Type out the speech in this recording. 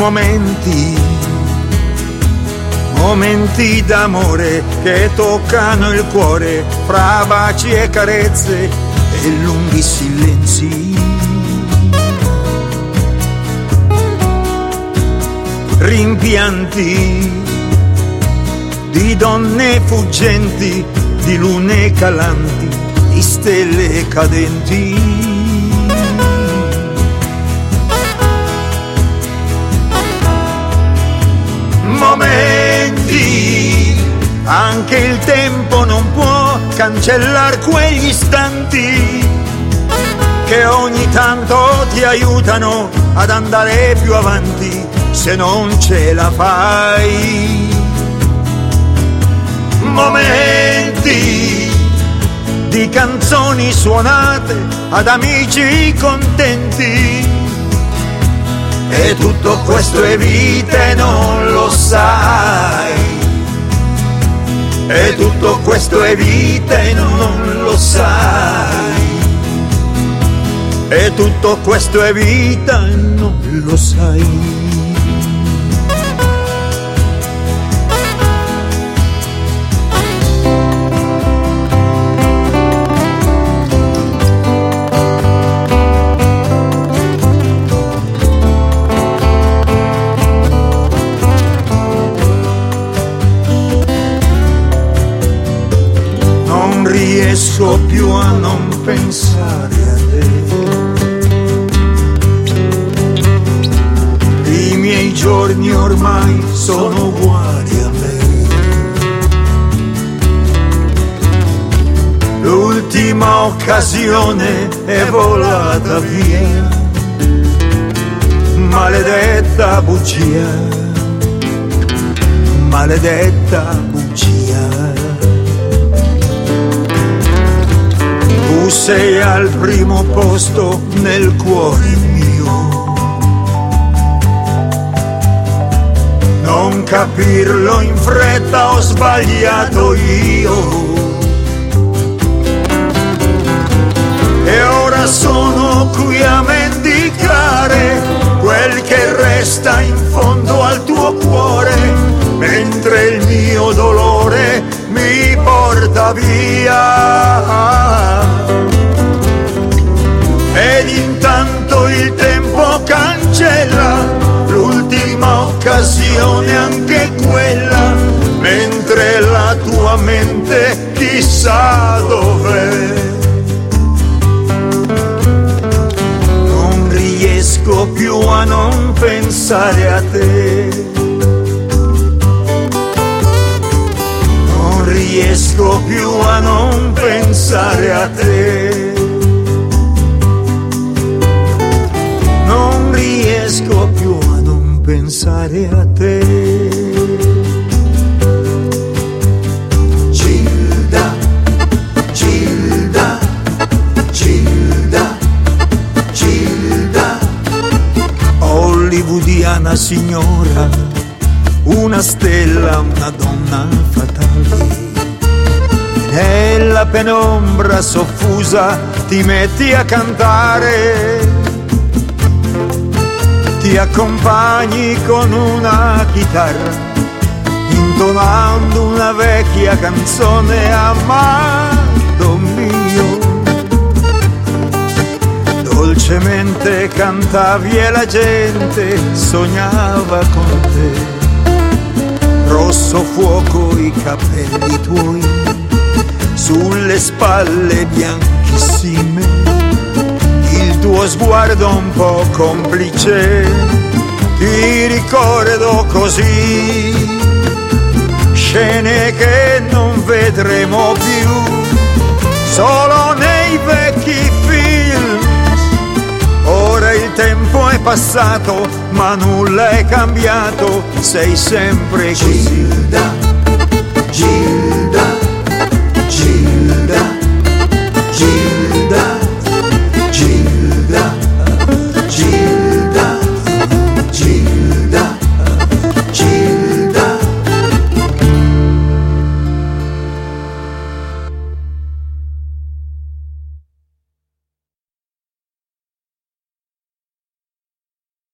momenti d'amore che toccano il cuore, fra baci e carezze e lunghi silenzi. Rimpianti di donne fuggenti, di lune calanti, di stelle cadenti. Momenti, anche il tempo non può cancellare quegli istanti che ogni tanto ti aiutano ad andare più avanti se non ce la fai. Momenti di canzoni suonate ad amici contenti, e tutto questo è vita e non lo sai. E tutto questo è vita e non lo sai. E tutto questo è vita e non lo sai. Riesco più a non pensare a te. I miei giorni ormai sono uguali a me. L'ultima occasione è volata via. Maledetta bugia, maledetta bugia. Tu sei al primo posto nel cuore mio. Non capirlo in fretta, ho sbagliato io. E ora sono qui a mendicare quel che resta in fondo al tuo cuore, mentre il mio dolore mi porta via. Ed intanto il tempo cancella l'ultima occasione, anche quella, mentre la tua mente chissà dov'è. Non riesco più a non pensare a te. Non riesco più a non pensare a te. Non riesco più a non pensare a te. Gilda, Gilda, Gilda, Gilda. Hollywoodiana signora, una stella, una donna fatale. Nella penombra soffusa ti metti a cantare. Ti accompagni con una chitarra, intonando una vecchia canzone, amato mio. Dolcemente cantavi e la gente sognava con te. Rosso fuoco i capelli tuoi, sulle spalle bianchissime, il tuo sguardo un po' complice. Ti ricordo così scene che non vedremo più, solo nei vecchi film. Ora il tempo è passato, ma nulla è cambiato, sei sempre così. Gilda, Gilda.